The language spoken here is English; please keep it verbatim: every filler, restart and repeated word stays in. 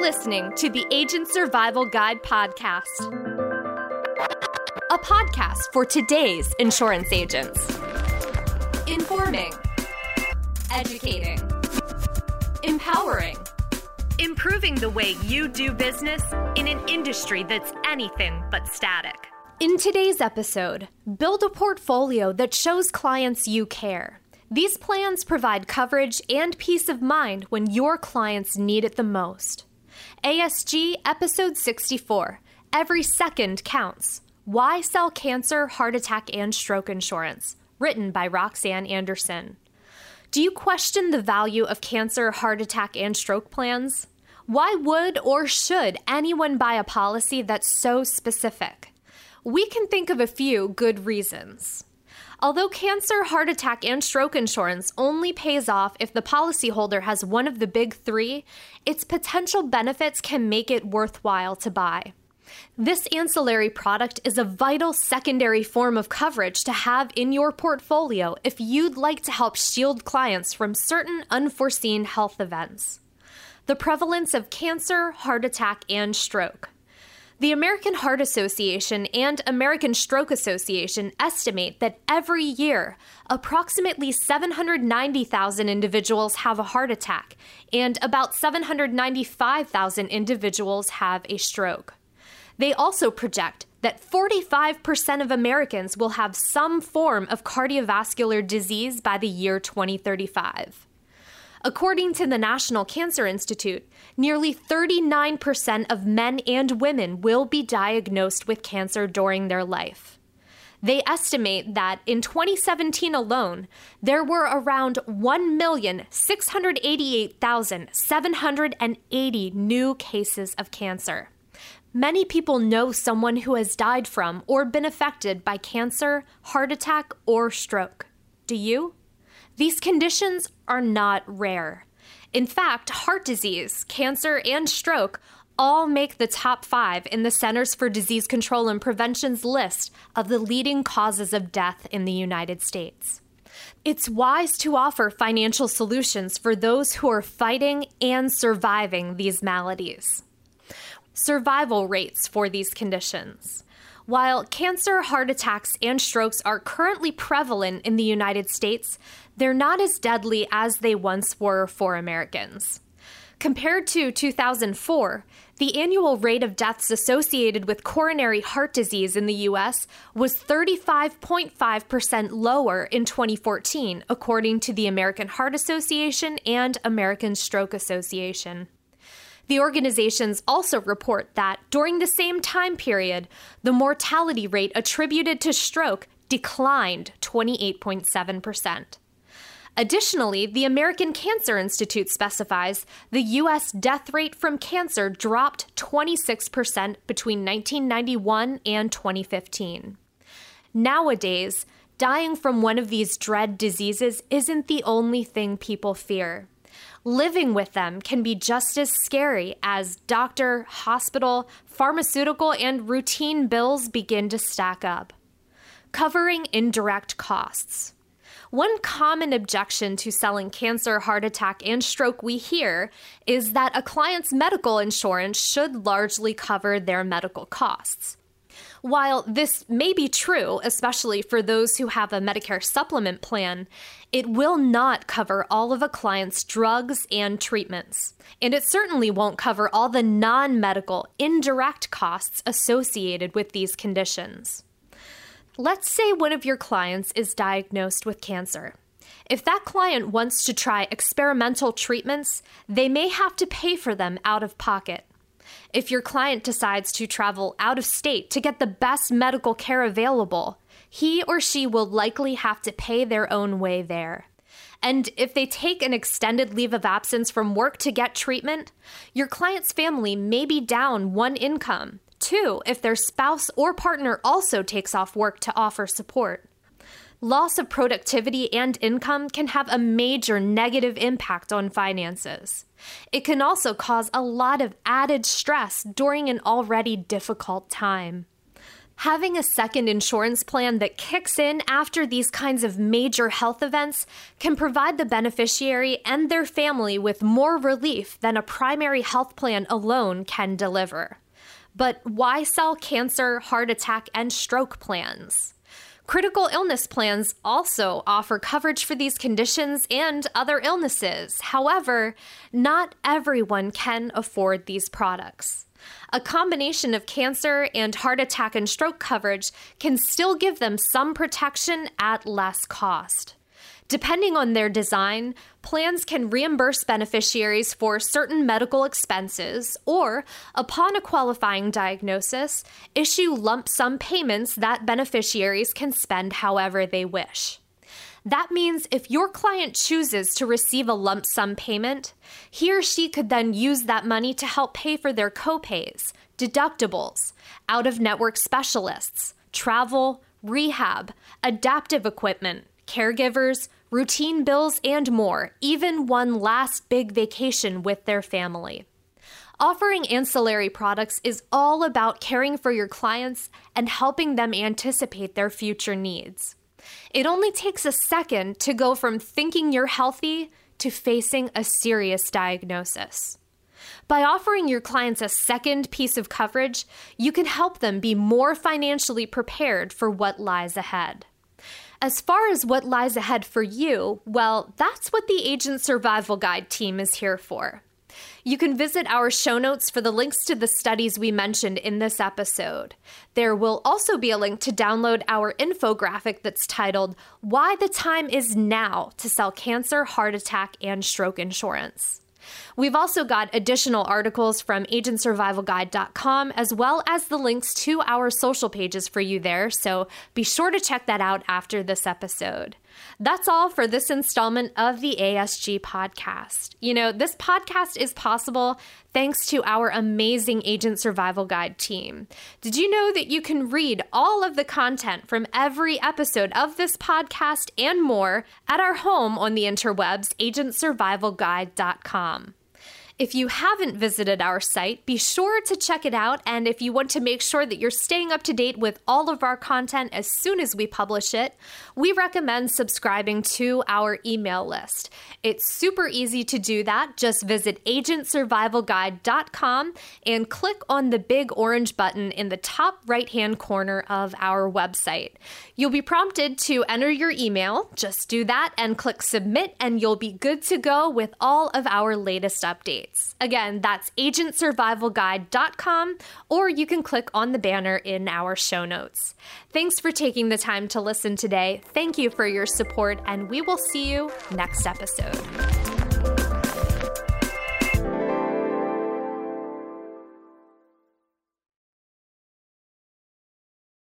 listening to the Agent Survival Guide podcast, a podcast for today's insurance agents. Informing, educating, empowering, improving the way you do business in an industry that's anything but static. In today's episode, build a portfolio that shows clients you care. These plans provide coverage and peace of mind when your clients need it the most. A S G Episode sixty-four, Every Second Counts. Why Sell Cancer, Heart Attack, and Stroke Insurance, written by Roxanne Anderson. Do you question the value of cancer, heart attack, and stroke plans? Why would or should anyone buy a policy that's so specific? We can think of a few good reasons. Although cancer, heart attack, and stroke insurance only pays off if the policyholder has one of the big three, its potential benefits can make it worthwhile to buy. This ancillary product is a vital secondary form of coverage to have in your portfolio if you'd like to help shield clients from certain unforeseen health events. The prevalence of cancer, heart attack, and stroke. The American Heart Association and American Stroke Association estimate that every year, approximately seven hundred ninety thousand individuals have a heart attack, and about seven hundred ninety-five thousand individuals have a stroke. They also project that forty-five percent of Americans will have some form of cardiovascular disease by the year twenty thirty-five. According to the National Cancer Institute, nearly thirty-nine percent of men and women will be diagnosed with cancer during their life. They estimate that in twenty seventeen alone, there were around one million six hundred eighty-eight thousand seven hundred eighty new cases of cancer. Many people know someone who has died from or been affected by cancer, heart attack, or stroke. Do you? These conditions are not rare. In fact, heart disease, cancer, and stroke all make the top five in the Centers for Disease Control and Prevention's list of the leading causes of death in the United States. It's wise to offer financial solutions for those who are fighting and surviving these maladies. Survival rates for these conditions. While cancer, heart attacks, and strokes are currently prevalent in the United States, they're not as deadly as they once were for Americans. Compared to two thousand four, the annual rate of deaths associated with coronary heart disease in the U S was thirty-five point five percent lower in twenty fourteen, according to the American Heart Association and American Stroke Association. The organizations also report that during the same time period, the mortality rate attributed to stroke declined twenty-eight point seven percent. Additionally, the American Cancer Institute specifies the U S death rate from cancer dropped twenty-six percent between nineteen ninety-one and twenty fifteen. Nowadays, dying from one of these dread diseases isn't the only thing people fear. Living with them can be just as scary as doctor, hospital, pharmaceutical, and routine bills begin to stack up. Covering indirect costs. One common objection to selling cancer, heart attack, and stroke we hear is that a client's medical insurance should largely cover their medical costs. While this may be true, especially for those who have a Medicare supplement plan, it will not cover all of a client's drugs and treatments. And it certainly won't cover all the non-medical, indirect costs associated with these conditions. Let's say one of your clients is diagnosed with cancer. If that client wants to try experimental treatments, they may have to pay for them out of pocket. If your client decides to travel out of state to get the best medical care available, he or she will likely have to pay their own way there. And if they take an extended leave of absence from work to get treatment, your client's family may be down one income. Two, if their spouse or partner also takes off work to offer support. Loss of productivity and income can have a major negative impact on finances. It can also cause a lot of added stress during an already difficult time. Having a second insurance plan that kicks in after these kinds of major health events can provide the beneficiary and their family with more relief than a primary health plan alone can deliver. But why sell cancer, heart attack, and stroke plans? Critical illness plans also offer coverage for these conditions and other illnesses. However, not everyone can afford these products. A combination of cancer and heart attack and stroke coverage can still give them some protection at less cost. Depending on their design, plans can reimburse beneficiaries for certain medical expenses or, upon a qualifying diagnosis, issue lump sum payments that beneficiaries can spend however they wish. That means if your client chooses to receive a lump sum payment, he or she could then use that money to help pay for their copays, deductibles, out-of-network specialists, travel, rehab, adaptive equipment, caregivers, routine bills, and more, even one last big vacation with their family. Offering ancillary products is all about caring for your clients and helping them anticipate their future needs. It only takes a second to go from thinking you're healthy to facing a serious diagnosis. By offering your clients a second piece of coverage, you can help them be more financially prepared for what lies ahead. As far as what lies ahead for you, well, that's what the Agent Survival Guide team is here for. You can visit our show notes for the links to the studies we mentioned in this episode. There will also be a link to download our infographic that's titled, Why the Time is Now to Sell Cancer, Heart Attack, and Stroke Insurance. We've also got additional articles from agent survival guide dot com, as well as the links to our social pages for you there, so be sure to check that out after this episode. That's all for this installment of the A S G podcast. You know, this podcast is possible thanks to our amazing Agent Survival Guide team. Did you know that you can read all of the content from every episode of this podcast and more at our home on the interwebs, agent survival guide dot com? If you haven't visited our site, be sure to check it out. And if you want to make sure that you're staying up to date with all of our content as soon as we publish it, we recommend subscribing to our email list. It's super easy to do that. Just visit agent survival guide dot com and click on the big orange button in the top right-hand corner of our website. You'll be prompted to enter your email. Just do that and click submit, and you'll be good to go with all of our latest updates. Again, that's agent survival guide dot com, or you can click on the banner in our show notes. Thanks for taking the time to listen today. Thank you for your support, and we will see you next episode.